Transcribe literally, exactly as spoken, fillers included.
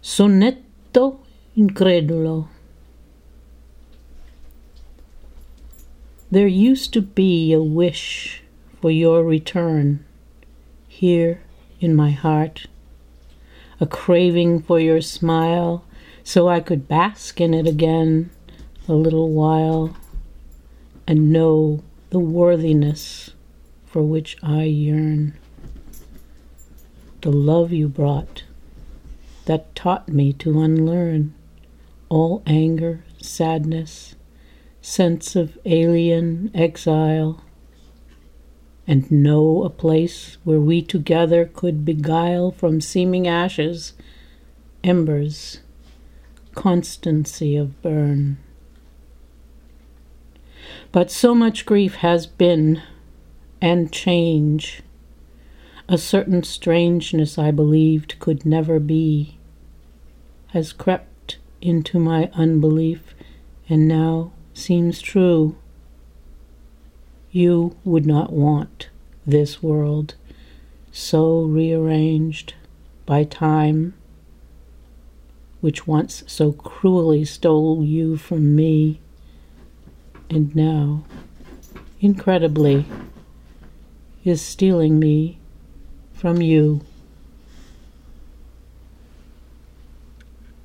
Sonetto incredulo. There used to be a wish for your return here in my heart, a craving for your smile so I could bask in it again a little while and know the worthiness for which I yearn. The love you brought that taught me to unlearn all anger, sadness, sense of alien exile, and know a place where we together could beguile from seeming ashes, embers, constancy of burn. But so much grief has been, and change, a certain strangeness I believed could never be, has crept into my unbelief and now seems true. You would not want this world so rearranged by time, which once so cruelly stole you from me, and now, incredibly, is stealing me from you.